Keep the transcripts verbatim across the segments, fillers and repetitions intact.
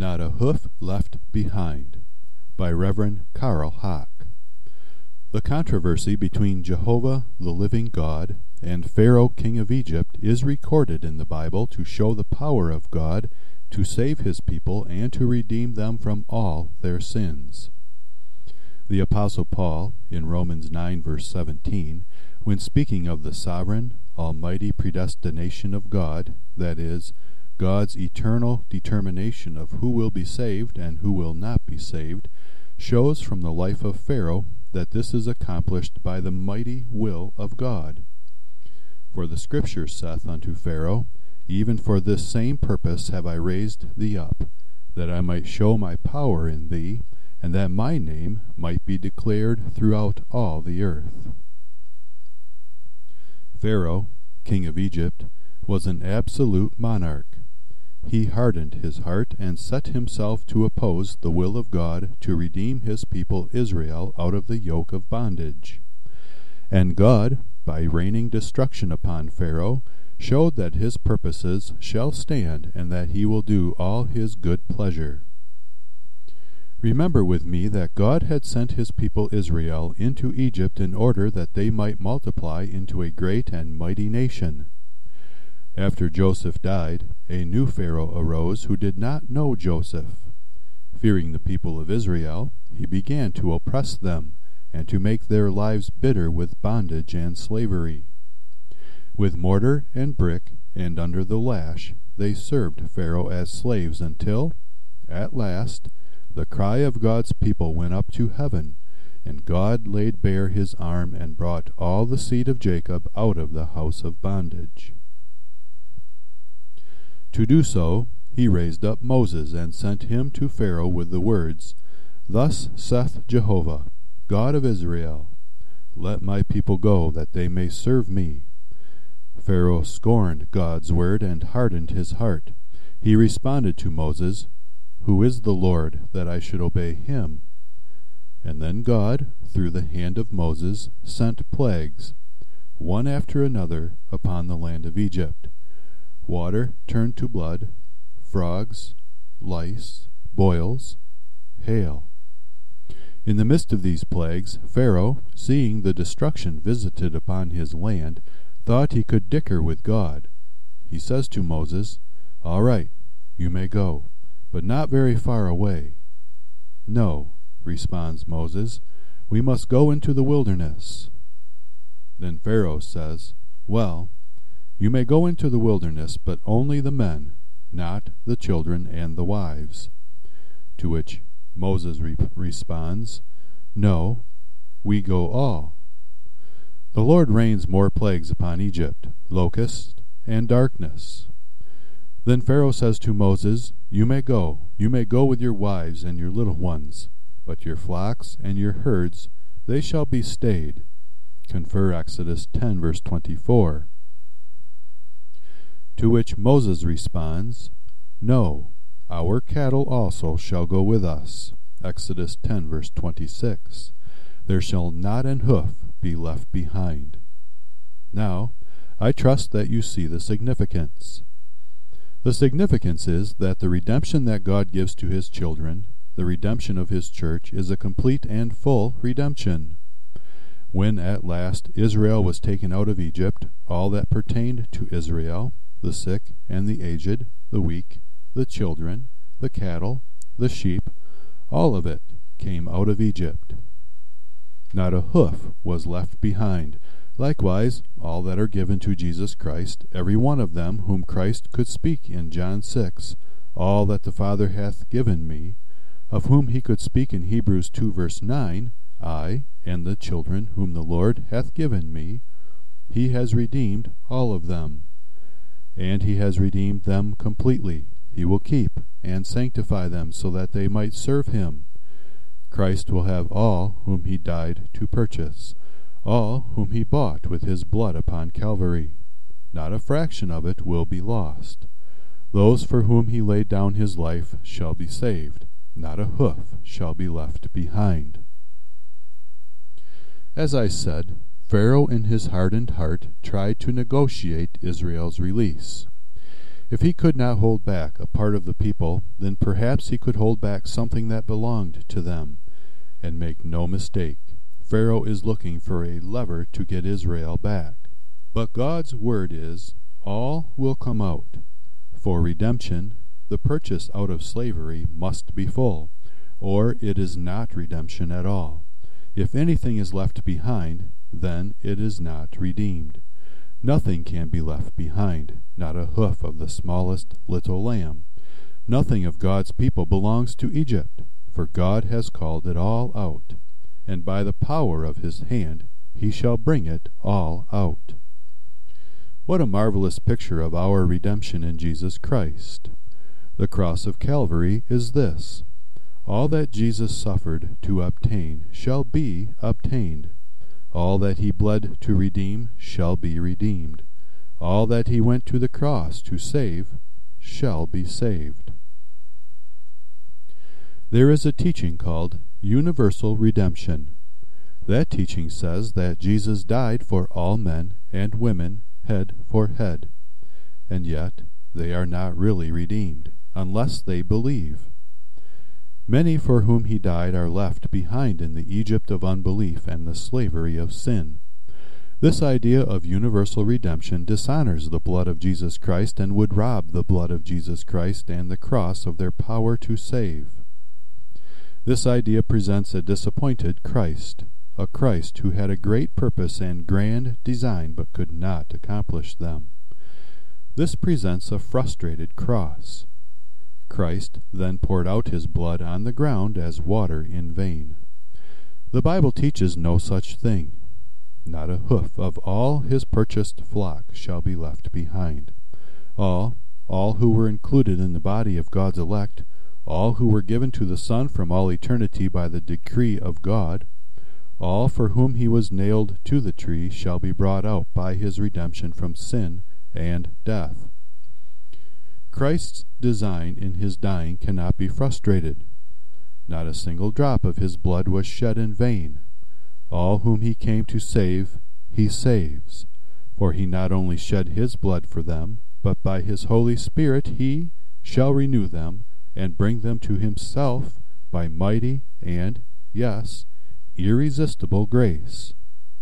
Not a Hoof Left Behind by Reverend Carl Hock. The controversy between Jehovah, the living God, and Pharaoh, king of Egypt, is recorded in the Bible to show the power of God to save his people and to redeem them from all their sins. The Apostle Paul, in Romans nine verse seventeen, when speaking of the sovereign, almighty predestination of God, that is, God's eternal determination of who will be saved and who will not be saved, shows from the life of Pharaoh that this is accomplished by the mighty will of God. For the Scripture saith unto Pharaoh, Even for this same purpose have I raised thee up, that I might show my power in thee, and that my name might be declared throughout all the earth. Pharaoh, king of Egypt, was an absolute monarch. He hardened his heart and set himself to oppose the will of God to redeem his people Israel out of the yoke of bondage. And God, by raining destruction upon Pharaoh, showed that his purposes shall stand and that he will do all his good pleasure. Remember with me that God had sent his people Israel into Egypt in order that they might multiply into a great and mighty nation. After Joseph died, a new Pharaoh arose who did not know Joseph. Fearing the people of Israel, he began to oppress them and to make their lives bitter with bondage and slavery. With mortar and brick and under the lash, they served Pharaoh as slaves until, at last, the cry of God's people went up to heaven, and God laid bare his arm and brought all the seed of Jacob out of the house of bondage. To do so, he raised up Moses and sent him to Pharaoh with the words, Thus saith Jehovah, God of Israel, Let my people go, that they may serve me. Pharaoh scorned God's word and hardened his heart. He responded to Moses, Who is the Lord, that I should obey him? And then God, through the hand of Moses, sent plagues, one after another, upon the land of Egypt. Water turned to blood, frogs, lice, boils, hail. In the midst of these plagues, Pharaoh, seeing the destruction visited upon his land, thought he could dicker with God. He says to Moses, All right, you may go, but not very far away. No, responds Moses, we must go into the wilderness. Then Pharaoh says, Well, you may go into the wilderness, but only the men, not the children and the wives. To which Moses re- responds, No, we go all. The Lord rains more plagues upon Egypt, locusts and darkness. Then Pharaoh says to Moses, You may go, you may go with your wives and your little ones, but your flocks and your herds, they shall be stayed. Confer Exodus ten verse twenty-four. To which Moses responds, No, our cattle also shall go with us. Exodus ten verse twenty-six. There shall not an hoof be left behind. Now, I trust that you see the significance. The significance is that the redemption that God gives to his children, the redemption of his church, is a complete and full redemption. When at last Israel was taken out of Egypt, all that pertained to Israel, the sick and the aged, the weak, the children, the cattle, the sheep, all of it came out of Egypt. Not a hoof was left behind. Likewise, all that are given to Jesus Christ, every one of them whom Christ could speak in John six, all that the Father hath given me, of whom he could speak in Hebrews two verse nine, I, and the children whom the Lord hath given me, he has redeemed all of them. And he has redeemed them completely. He will keep and sanctify them so that they might serve him. Christ will have all whom he died to purchase, all whom he bought with his blood upon Calvary. Not a fraction of it will be lost. Those for whom he laid down his life shall be saved. Not a hoof shall be left behind. As I said, Pharaoh in his hardened heart tried to negotiate Israel's release. If he could not hold back a part of the people, then perhaps he could hold back something that belonged to them. And make no mistake, Pharaoh is looking for a lever to get Israel back. But God's word is, all will come out. For redemption, the purchase out of slavery must be full, or it is not redemption at all. If anything is left behind, then it is not redeemed. Nothing can be left behind, not a hoof of the smallest little lamb. Nothing of God's people belongs to Egypt, for God has called it all out, and by the power of his hand he shall bring it all out. What a marvelous picture of our redemption in Jesus Christ! The cross of Calvary is this: all that Jesus suffered to obtain shall be obtained. All that he bled to redeem shall be redeemed. All that he went to the cross to save shall be saved. There is a teaching called universal redemption. That teaching says that Jesus died for all men and women, head for head, and yet they are not really redeemed, unless they believe. Many for whom he died are left behind in the Egypt of unbelief and the slavery of sin. This idea of universal redemption dishonors the blood of Jesus Christ and would rob the blood of Jesus Christ and the cross of their power to save. This idea presents a disappointed Christ, a Christ who had a great purpose and grand design but could not accomplish them. This presents a frustrated cross. Christ then poured out his blood on the ground as water in vain. The Bible teaches no such thing. Not a hoof of all his purchased flock shall be left behind. All, all who were included in the body of God's elect, all who were given to the Son from all eternity by the decree of God, all for whom he was nailed to the tree shall be brought out by his redemption from sin and death. Christ's design in his dying cannot be frustrated. Not a single drop of his blood was shed in vain. All whom he came to save, he saves. For he not only shed his blood for them, but by his Holy Spirit he shall renew them and bring them to himself by mighty and, yes, irresistible grace.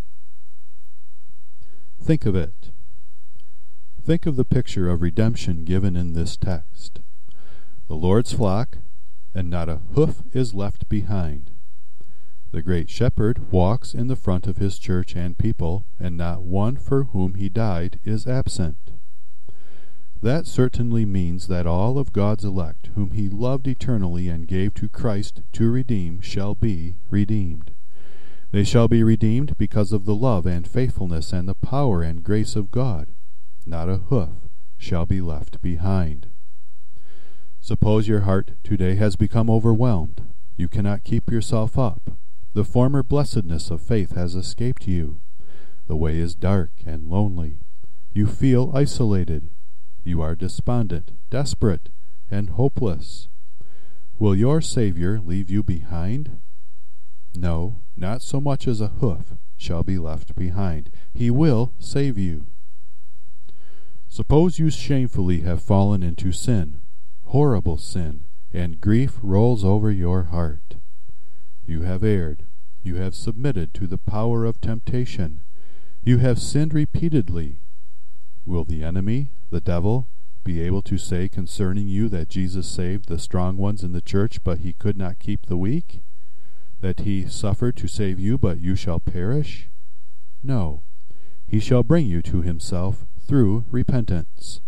Think of it. Think of the picture of redemption given in this text. The Lord's flock, and not a hoof is left behind. The great shepherd walks in the front of his church and people, and not one for whom he died is absent. That certainly means that all of God's elect, whom he loved eternally and gave to Christ to redeem, shall be redeemed. They shall be redeemed because of the love and faithfulness and the power and grace of God. Not a hoof shall be left behind. Suppose your heart today has become overwhelmed. You cannot keep yourself up. The former blessedness of faith has escaped you. The way is dark and lonely. You feel isolated. You are despondent, desperate, and hopeless. Will your Savior leave you behind? No, not so much as a hoof shall be left behind. He will save you. Suppose you shamefully have fallen into sin, horrible sin, and grief rolls over your heart. You have erred. You have submitted to the power of temptation. You have sinned repeatedly. Will the enemy, the devil, be able to say concerning you that Jesus saved the strong ones in the church, but he could not keep the weak? That he suffered to save you, but you shall perish? No. He shall bring you to himself through repentance.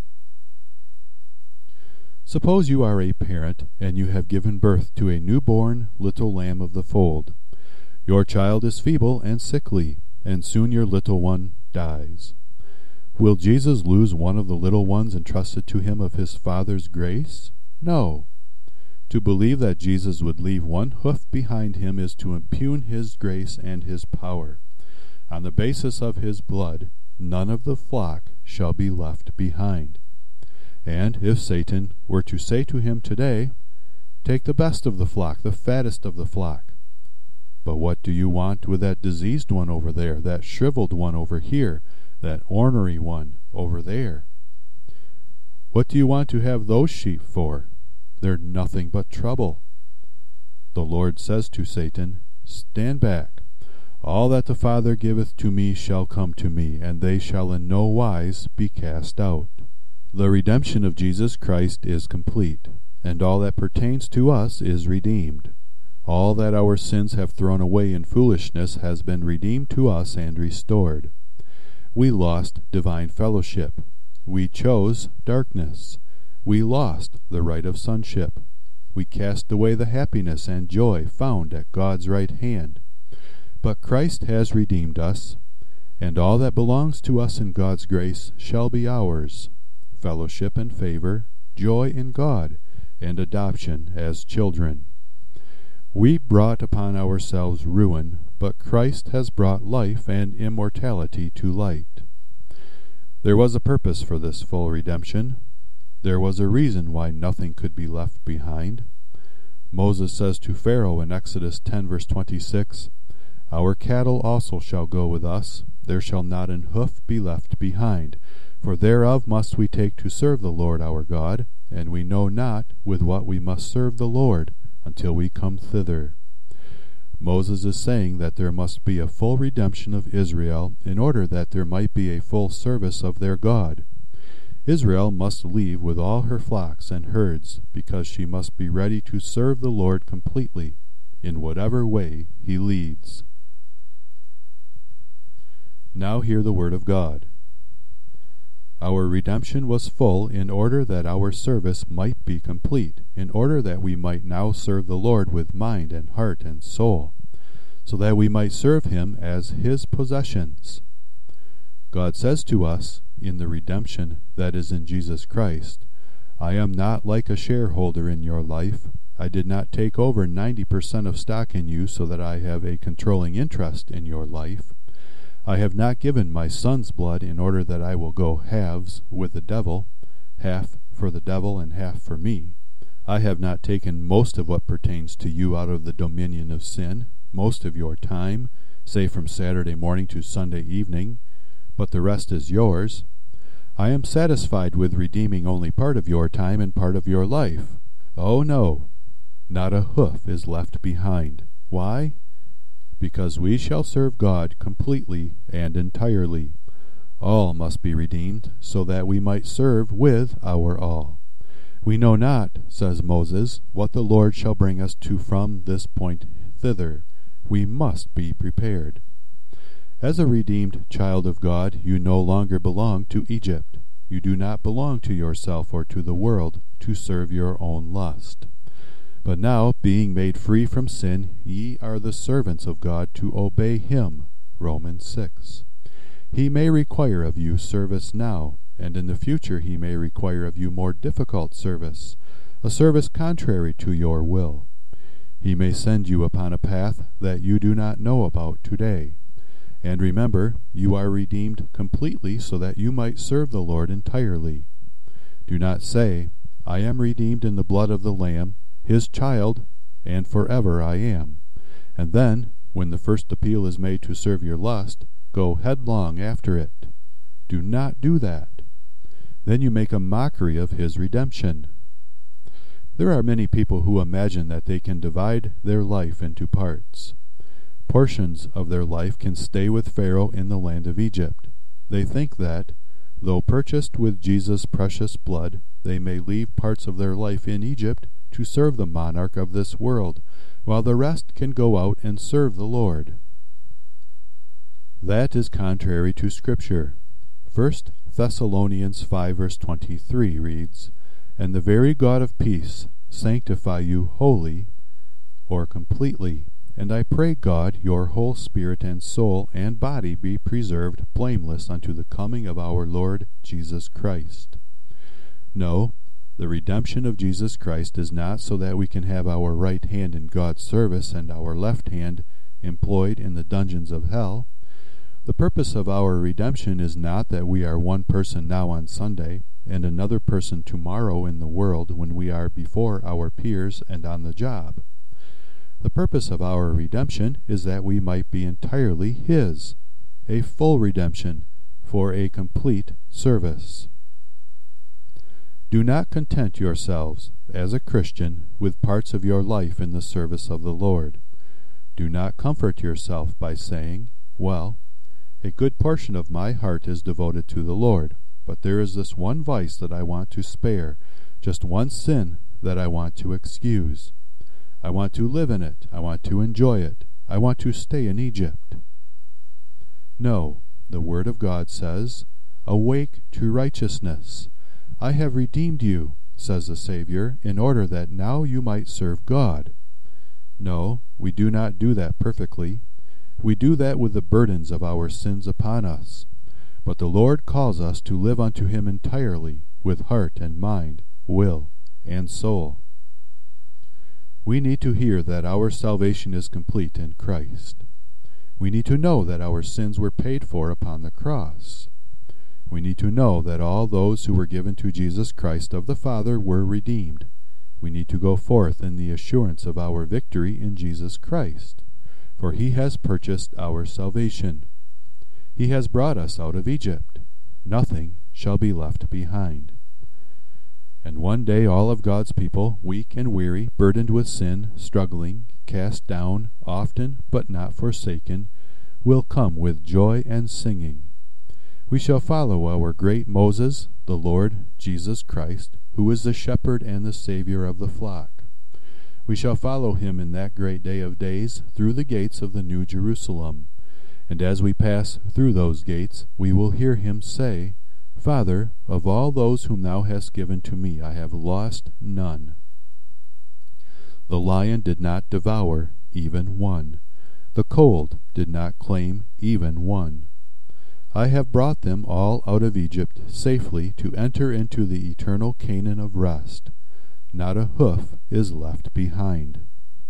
Suppose you are a parent, and you have given birth to a newborn little lamb of the fold. Your child is feeble and sickly, and soon your little one dies. Will Jesus lose one of the little ones entrusted to him of his Father's grace? No. To believe that Jesus would leave one hoof behind him is to impugn his grace and his power. On the basis of his blood, none of the flock shall be left behind. And if Satan were to say to him today, "Take the best of the flock, the fattest of the flock," but what do you want with that diseased one over there, that shriveled one over here, that ornery one over there? What do you want to have those sheep for? They're nothing but trouble. The Lord says to Satan, Stand back. All that the Father giveth to me shall come to me, and they shall in no wise be cast out. The redemption of Jesus Christ is complete, and all that pertains to us is redeemed. All that our sins have thrown away in foolishness has been redeemed to us and restored. We lost divine fellowship. We chose darkness. We lost the right of sonship. We cast away the happiness and joy found at God's right hand. But Christ has redeemed us, and all that belongs to us in God's grace shall be ours: fellowship and favor, joy in God, and adoption as children. We brought upon ourselves ruin, but Christ has brought life and immortality to light. There was a purpose for this full redemption. There was a reason why nothing could be left behind. Moses says to Pharaoh in Exodus ten verse twenty-six, Our cattle also shall go with us, there shall not an hoof be left behind, for thereof must we take to serve the Lord our God, and we know not with what we must serve the Lord until we come thither. Moses is saying that there must be a full redemption of Israel in order that there might be a full service of their God. Israel must leave with all her flocks and herds, because she must be ready to serve the Lord completely, in whatever way he leads. Now hear the word of God. Our redemption was full in order that our service might be complete, in order that we might now serve the Lord with mind and heart and soul, so that we might serve him as his possessions. God says to us, in the redemption that is in Jesus Christ, I am not like a shareholder in your life. I did not take over ninety percent of stock in you so that I have a controlling interest in your life. I have not given my son's blood in order that I will go halves with the devil, half for the devil and half for me. I have not taken most of what pertains to you out of the dominion of sin, most of your time, say from Saturday morning to Sunday evening, but the rest is yours. I am satisfied with redeeming only part of your time and part of your life. Oh no, not a hoof is left behind. Why? Because we shall serve God completely and entirely. All must be redeemed, so that we might serve with our all. We know not, says Moses, what the Lord shall bring us to from this point thither. We must be prepared. As a redeemed child of God, you no longer belong to Egypt. You do not belong to yourself or to the world to serve your own lust. But now, being made free from sin, ye are the servants of God to obey him. Romans six. He may require of you service now, and in the future he may require of you more difficult service, a service contrary to your will. He may send you upon a path that you do not know about today. And remember, you are redeemed completely so that you might serve the Lord entirely. Do not say, I am redeemed in the blood of the Lamb, his child, and forever I am. And then, when the first appeal is made to serve your lust, go headlong after it. Do not do that. Then you make a mockery of his redemption. There are many people who imagine that they can divide their life into parts. Portions of their life can stay with Pharaoh in the land of Egypt. They think that, though purchased with Jesus' precious blood, they may leave parts of their life in Egypt to serve the monarch of this world, while the rest can go out and serve the Lord. That is contrary to Scripture. First Thessalonians five verse twenty-three reads, And the very God of peace sanctify you wholly, or completely. And I pray God your whole spirit and soul and body be preserved blameless unto the coming of our Lord Jesus Christ. No, the redemption of Jesus Christ is not so that we can have our right hand in God's service and our left hand employed in the dungeons of hell. The purpose of our redemption is not that we are one person now on Sunday and another person tomorrow in the world when we are before our peers and on the job. The purpose of our redemption is that we might be entirely his, a full redemption for a complete service. Do not content yourselves, as a Christian, with parts of your life in the service of the Lord. Do not comfort yourself by saying, "Well, a good portion of my heart is devoted to the Lord, but there is this one vice that I want to spare, just one sin that I want to excuse. I want to live in it. I want to enjoy it. I want to stay in Egypt." No, the Word of God says, "Awake to righteousness. I have redeemed you," says the Savior, "in order that now you might serve God." No, we do not do that perfectly. We do that with the burdens of our sins upon us. But the Lord calls us to live unto Him entirely, with heart and mind, will, and soul. We need to hear that our salvation is complete in Christ. We need to know that our sins were paid for upon the cross. We need to know that all those who were given to Jesus Christ of the Father were redeemed. We need to go forth in the assurance of our victory in Jesus Christ, for He has purchased our salvation. He has brought us out of Egypt. Nothing shall be left behind. And one day all of God's people, weak and weary, burdened with sin, struggling, cast down, often but not forsaken, will come with joy and singing. We shall follow our great Moses, the Lord Jesus Christ, who is the shepherd and the Savior of the flock. We shall follow Him in that great day of days through the gates of the New Jerusalem. And as we pass through those gates, we will hear Him say, "Father, of all those whom Thou hast given to me, I have lost none." The lion did not devour even one. The colt did not claim even one. I have brought them all out of Egypt safely to enter into the eternal Canaan of rest. Not a hoof is left behind.